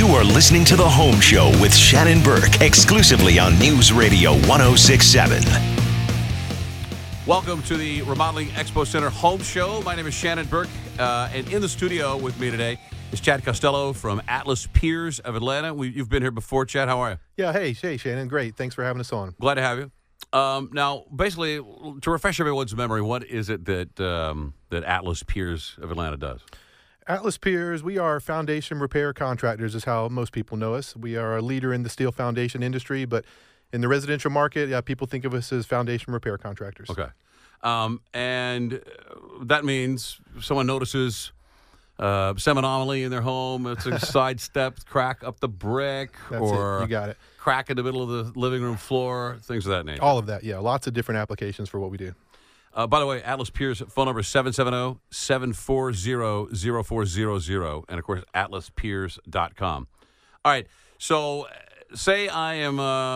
You are listening to The Home Show with Shannon Burke, exclusively on News Radio 1067. Welcome to the Remodeling Expo Center Home Show. My name is Shannon Burke, and in the studio with me today is Chad Costello from Atlas Piers of Atlanta. You've been here before, Chad. How are you? Yeah, hey, Shannon. Great. Thanks for having us on. Glad to have you. Now, basically, to refresh everyone's memory, what is it that that Atlas Piers of Atlanta does? Atlas Piers, we are foundation repair contractors is how most people know us. We are a leader in the steel foundation industry, but in the residential market, people think of us as foundation repair contractors. Okay. And that means someone notices some anomaly in their home. It's a sidestep crack up the brick, That's or it. You got it. Crack in the middle of the living room floor, things of that nature. All of that, yeah. Lots of different applications for what we do. By the way, Atlas Piers' phone number is 770-740-0400, and, of course, atlaspiers.com. All right, so say I am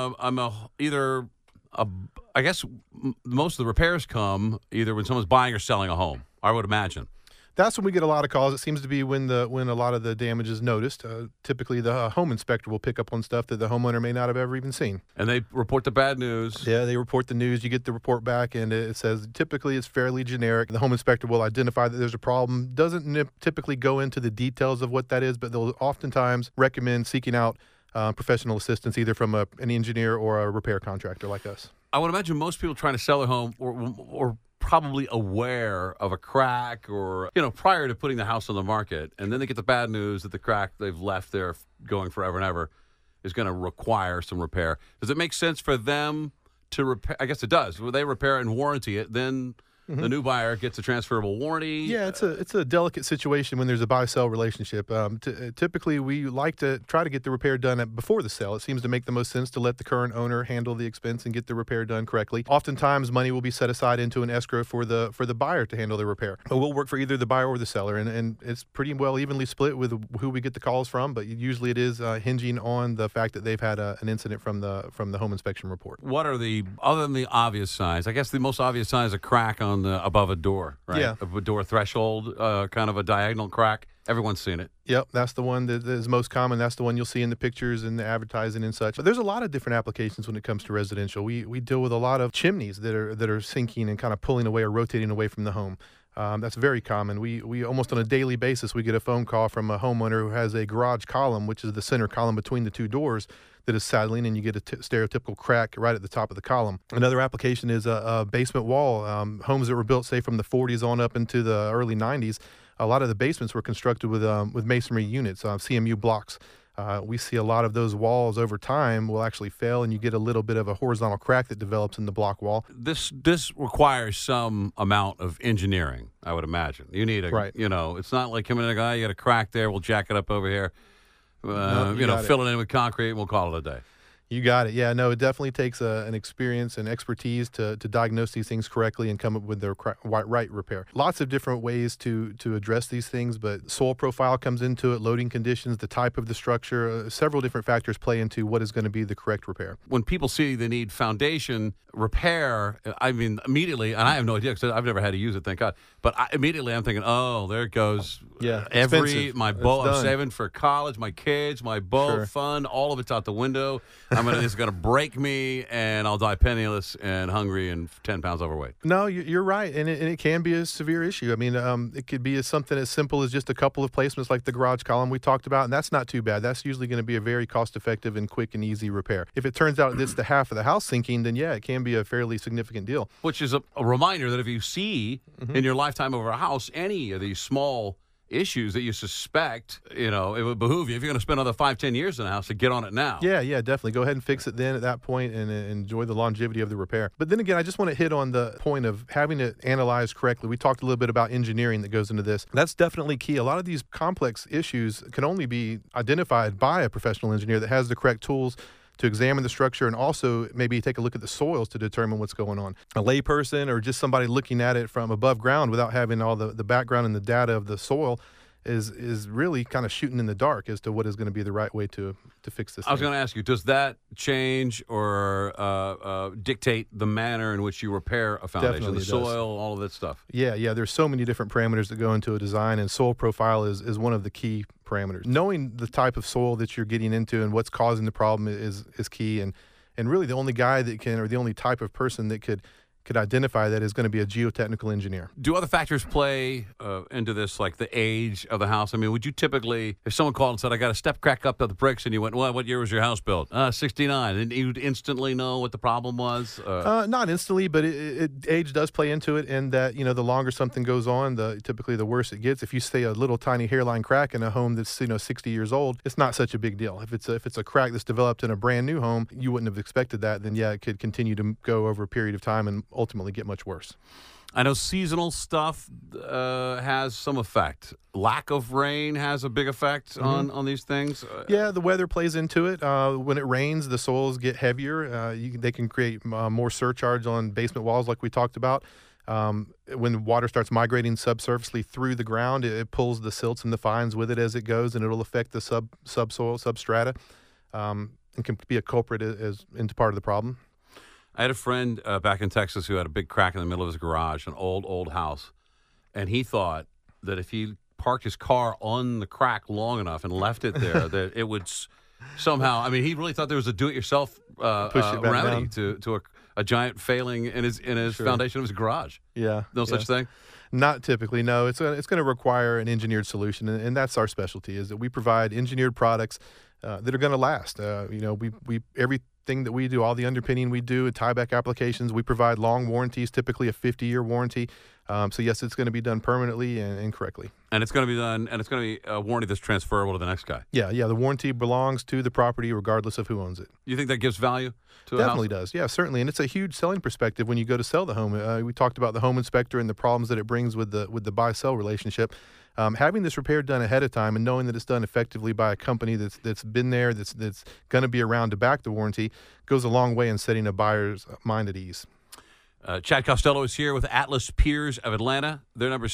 I guess most of the repairs come either when someone's buying or selling a home, I would imagine. That's when we get a lot of calls. It seems to be when a lot of the damage is noticed. Typically, the home inspector will pick up on stuff that the homeowner may not have ever even seen. And they report the bad news. Yeah, they report the news. You get the report back, and it says typically it's fairly generic. The home inspector will identify that there's a problem. Doesn't typically go into the details of what that is, but they'll oftentimes recommend seeking out professional assistance either from an engineer or a repair contractor like us. I would imagine most people trying to sell their home or probably aware of a crack or, prior to putting the house on the market, and then they get the bad news that the crack they've left there going forever and ever is going to require some repair. Does it make sense for them to repair? I guess it does. When they repair and warranty it, then the new buyer gets a transferable warranty. Yeah, it's a delicate situation when there's a buy-sell relationship. Typically, we like to try to get the repair done before the sale. It seems to make the most sense to let the current owner handle the expense and get the repair done correctly. Oftentimes, money will be set aside into an escrow for the buyer to handle the repair. We'll work for either the buyer or the seller, and it's pretty well evenly split with who we get the calls from. But usually, it is hinging on the fact that they've had an incident from the home inspection report. What are other than the obvious signs? I guess the most obvious sign is a crack on above a door, right? Yeah. A door threshold, kind of a diagonal crack. Everyone's seen it. Yep, that's the one that is most common. That's the one you'll see in the pictures and the advertising and such. But there's a lot of different applications when it comes to residential. We deal with a lot of chimneys that are sinking and kind of pulling away or rotating away from the home. That's very common. We almost on a daily basis, we get a phone call from a homeowner who has a garage column, which is the center column between the two doors, that is saddling, and you get a stereotypical crack right at the top of the column. Another application is a basement wall. Homes that were built, say, from the 40s on up into the early 90s, a lot of the basements were constructed with masonry units, CMU blocks. We see a lot of those walls over time will actually fail, and you get a little bit of a horizontal crack that develops in the block wall. This requires some amount of engineering, I would imagine. You need right. It's not like coming in a guy, you got a crack there, we'll jack it up over here. Fill it in with concrete, and we'll call it a day. You got it. Yeah, no, it definitely takes an experience and expertise to diagnose these things correctly and come up with the right repair. Lots of different ways to address these things, but soil profile comes into it, loading conditions, the type of the structure, several different factors play into what is going to be the correct repair. When people see they need foundation repair, I mean, immediately, and I have no idea because I've never had to use it, thank God, but immediately I'm thinking, oh, there it goes. Yeah, my boat, I'm saving for college, my kids, my boat fund, all of it's out the window. This is going to break me, and I'll die penniless and hungry and 10 pounds overweight. No, you're right, and it can be a severe issue. I mean, it could be something as simple as just a couple of placements like the garage column we talked about, and that's not too bad. That's usually going to be a very cost-effective and quick and easy repair. If it turns out it's the half of the house sinking, then yeah, it can be a fairly significant deal. Which is a reminder that if you see in your lifetime over a house any of these small issues that you suspect, it would behoove you, if you're going to spend another 5-10 years in a house, to get on it now. Yeah, definitely. Go ahead and fix it then at that point and enjoy the longevity of the repair. But then again, I just want to hit on the point of having it analyzed correctly. We talked a little bit about engineering that goes into this. That's definitely key. A lot of these complex issues can only be identified by a professional engineer that has the correct tools to examine the structure and also maybe take a look at the soils to determine what's going on. A layperson or just somebody looking at it from above ground without having all the background and the data of the soil is really kind of shooting in the dark as to what is going to be the right way to fix this. I was going to ask you, does that change or dictate the manner in which you repair a foundation, Definitely the it does. soil, all of that stuff? Yeah. There's so many different parameters that go into a design, and soil profile is one of the key parameters. Knowing the type of soil that you're getting into and what's causing the problem is key. And really the only guy that can, or the only type of person that could identify that is going to be a geotechnical engineer. Do other factors play into this, like the age of the house? I mean, would you typically, if someone called and said, I got a step crack up of the bricks, and you went, well, what year was your house built? 69. And you'd instantly know what the problem was? Not instantly, but age does play into it, in that, the longer something goes on, typically the worse it gets. If you say a little tiny hairline crack in a home that's 60 years old, it's not such a big deal. If it's a crack that's developed in a brand new home, you wouldn't have expected that, then yeah, it could continue to go over a period of time and ultimately get much worse. I know seasonal stuff has some effect. Lack of rain has a big effect on these things. Yeah, the weather plays into it. When it rains, the soils get heavier. They can create more surcharge on basement walls, like we talked about. When water starts migrating subsurfacely through the ground, it pulls the silts and the fines with it as it goes, and it'll affect the subsoil, substrata, and can be a culprit into part of the problem. I had a friend back in Texas who had a big crack in the middle of his garage, an old house, and he thought that if he parked his car on the crack long enough and left it there, that it would somehow. I mean, he really thought there was a do-it-yourself remedy to a giant failing in his Sure. foundation of his garage. Yeah, No such thing. Not typically. No, it's going to require an engineered solution, and that's our specialty. Is that we provide engineered products that are going to last. We everything that we do, all the underpinning we do, tieback applications, we provide long warranties, typically a 50-year warranty. So yes, it's going to be done permanently and correctly. And it's going to be done, and it's going to be a warranty that's transferable to the next guy. Yeah. The warranty belongs to the property regardless of who owns it. You think that gives value to a house? Definitely does. Yeah, certainly. And it's a huge selling perspective when you go to sell the home. We talked about the home inspector and the problems that it brings with the buy-sell relationship. Having this repair done ahead of time and knowing that it's done effectively by a company that's been there, that's going to be around to back the warranty, goes a long way in setting a buyer's mind at ease. Chad Costello is here with Atlas Piers of Atlanta. Their number is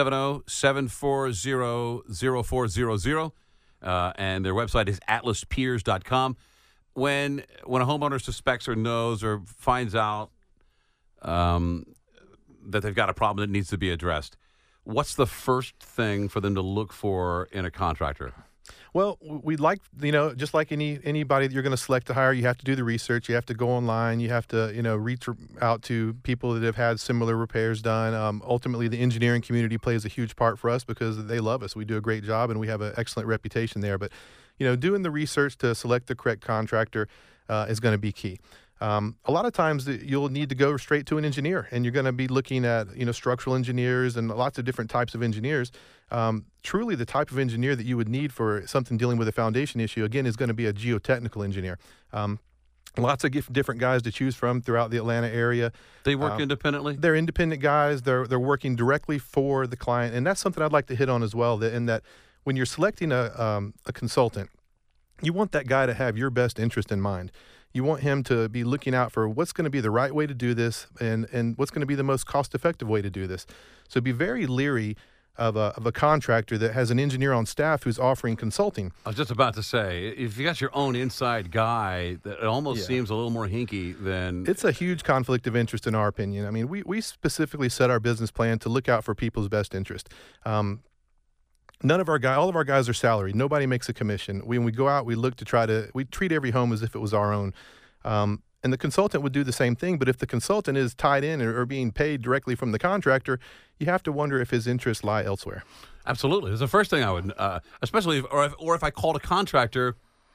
770-740-0400, and their website is atlaspiers.com. When a homeowner suspects or knows or finds out that they've got a problem that needs to be addressed, what's the first thing for them to look for in a contractor? Well, we'd like, just like anybody that you're going to select to hire, you have to do the research. You have to go online. You have to, reach out to people that have had similar repairs done. Ultimately, the engineering community plays a huge part for us because they love us. We do a great job, and we have an excellent reputation there. But, doing the research to select the correct contractor is going to be key. A lot of times you'll need to go straight to an engineer, and you're going to be looking at, structural engineers and lots of different types of engineers. Truly the type of engineer that you would need for something dealing with a foundation issue, again, is going to be a geotechnical engineer. Lots of different guys to choose from throughout the Atlanta area. They work independently? They're independent guys. They're working directly for the client, and that's something I'd like to hit on as well, in that when you're selecting a consultant, you want that guy to have your best interest in mind. You want him to be looking out for what's going to be the right way to do this and what's going to be the most cost-effective way to do this. So be very leery of a contractor that has an engineer on staff who's offering consulting. I was just about to say, if you got your own inside guy, that it almost seems a little more hinky than... It's a huge conflict of interest in our opinion. I mean, we specifically set our business plan to look out for people's best interest. All of our guys are salaried. Nobody makes a commission. When we go out, we treat every home as if it was our own. And the consultant would do the same thing, but if the consultant is tied in or being paid directly from the contractor, you have to wonder if his interests lie elsewhere. Absolutely. It's the first thing I would, especially if I called a contractor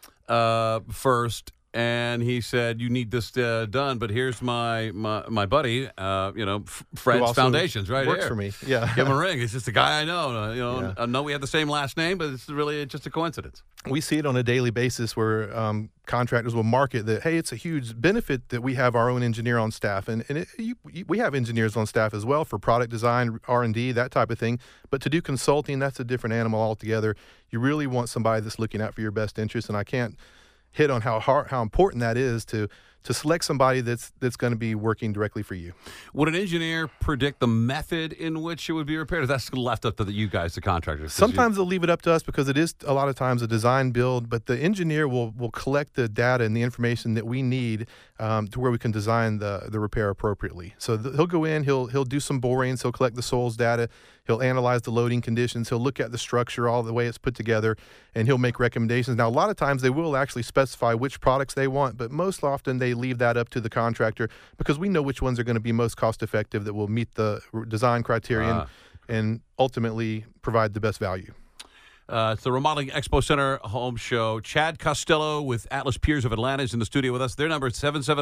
first and he said, you need this done, but here's my buddy, Fred's Foundations right works here. For me. Yeah. Give him a ring. It's just a guy I know. I know we have the same last name, but it's really just a coincidence. We see it on a daily basis where contractors will market that, hey, it's a huge benefit that we have our own engineer on staff. And we have engineers on staff as well for product design, R&D, that type of thing. But to do consulting, that's a different animal altogether. You really want somebody that's looking out for your best interest. And I can't hit on how important that is to to select somebody that's going to be working directly for you. Would an engineer predict the method in which it would be repaired? Or that's left up to you guys, the contractors? Sometimes they'll leave it up to us because it is a lot of times a design build, but the engineer will collect the data and the information that we need to where we can design the repair appropriately. So he'll go in, he'll do some borings, he'll collect the soils data, he'll analyze the loading conditions, he'll look at the structure, all the way it's put together, and he'll make recommendations. Now, a lot of times they will actually specify which products they want, but most often they leave that up to the contractor because we know which ones are going to be most cost effective that will meet the design criterion and ultimately provide the best value. It's the Remodeling Expo Center Home Show. Chad Costello with Atlas Piers of Atlanta is in the studio with us. Their number is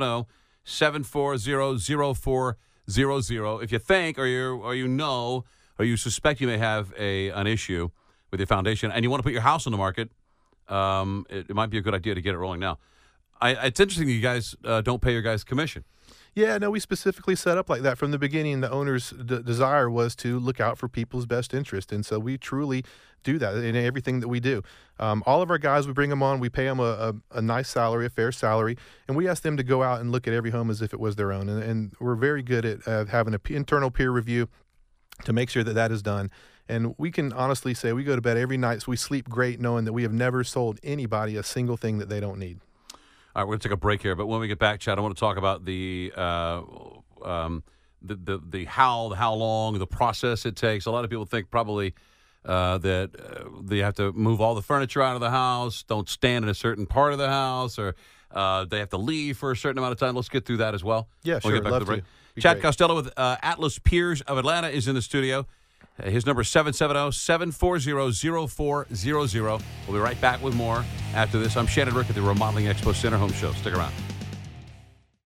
770-740-0400. If you think or you suspect you may have an issue with your foundation and you want to put your house on the market, it might be a good idea to get it rolling now. It's interesting that you guys don't pay your guys commission. Yeah, no, we specifically set up like that from the beginning. The owner's desire was to look out for people's best interest, and so we truly do that in everything that we do. All of our guys, we bring them on, we pay them a nice salary, a fair salary, and we ask them to go out and look at every home as if it was their own. And we're very good at having an internal peer review to make sure that that is done. And we can honestly say we go to bed every night, so we sleep great knowing that we have never sold anybody a single thing that they don't need. All right, we're going to take a break here, but when we get back, Chad, I want to talk about the how long, the process it takes. A lot of people think probably that they have to move all the furniture out of the house, don't stand in a certain part of the house, or they have to leave for a certain amount of time. Let's get through that as well. Yeah, sure. We'll get back to the break. Be Chad great. Costello with Atlas Piers of Atlanta is in the studio. His number is 770-740-0400. We'll be right back with more after this. I'm Shannon Rick at the Remodeling Expo Center Home Show. Stick around.